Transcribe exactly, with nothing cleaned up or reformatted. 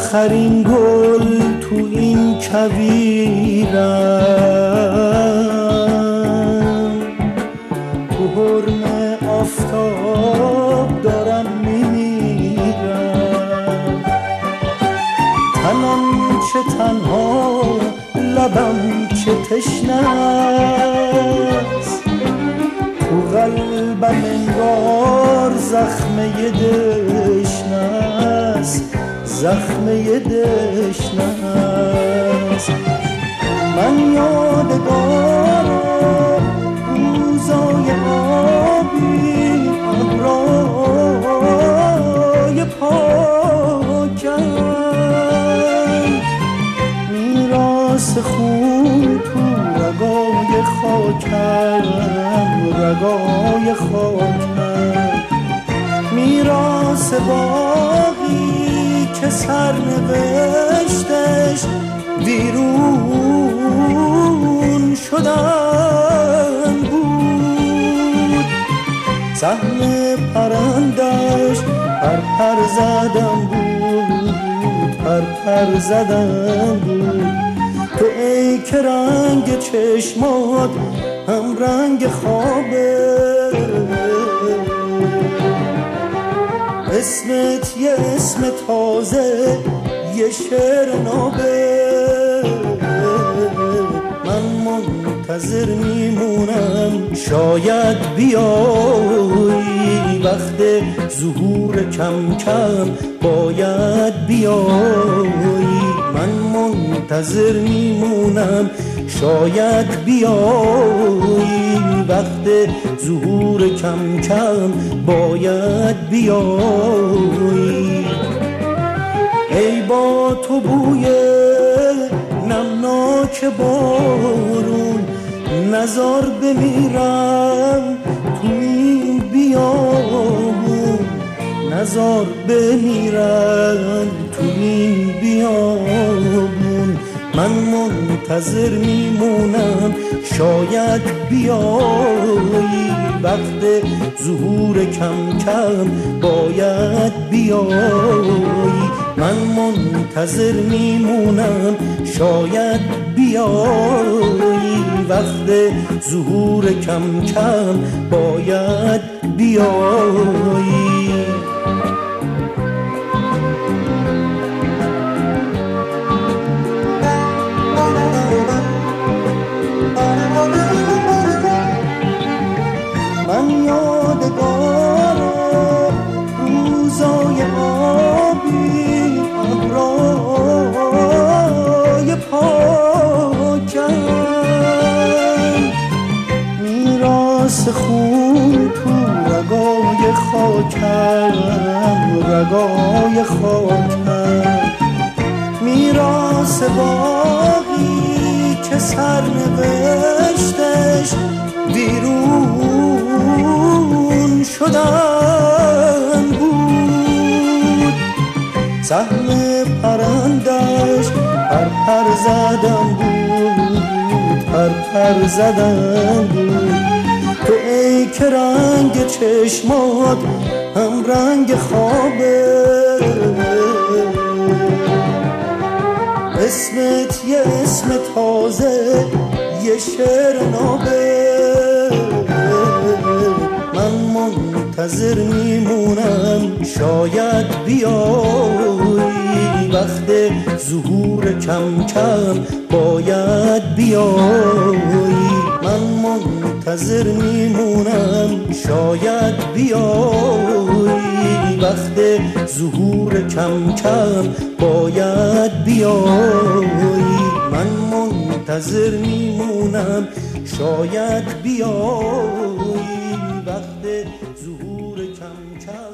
آخرین گل تو این کویرم، تو حرم آفتاب دارم میمیرم. تنم چه تنها، لبم چه تشنه‌ست، تو قلبم انگار زخمه دشنه‌ست، زخمه دشنه‌ست. من یادگارم روزای آبی، ابرای پاکم، میراث خون تو رگای خاکم، رگای خاکم، میراث باقی که سرنوشتش ویرون شدن بود. سهم پرندش پر پر زدن بود، پر پر زدن بود. تو ای که رنگ چشمات هم رنگ خوابه، اسمت یه اسم تازه، یه شعر نابه. من منتظر میمونم شاید بیایی، وقت ظهور کم کم باید بیایی. من منتظر میمونم شاید بیایی، وقت ظهور کم کم باید بیایی. ای با تو بوی نمناک بارون، نزار بمیرم تو این بیابون، نزار بمیرم تو این بیابون. من منتظر میمونم شاید بیایی، وقت ظهور کم کم باید بیایی. من منتظر میمونم شاید بیایی، وقت ظهور کم کم باید بیایی. من یادگارم روزای آبی، ابرای پاکم، میراث خون تو رگای خاکم، رگای خاکم، میراث باقی که سرنوشتش ویرون شدن بود. سهم پرندش پر پر زدن بود، پر پر زدن بود. تو ای که رنگ چشمات هم رنگ خوابه، اسمت یه اسم تازه، یه شعر نابه. من منتظر میمونم شاید بیایی، وقت ظهور کم کم باید بیایی. من منتظر میمونم شاید بیایی، وقت ظهور کم کم باید بیایی. من منتظر میمونم شاید بیایی، وقت ظهور کم کم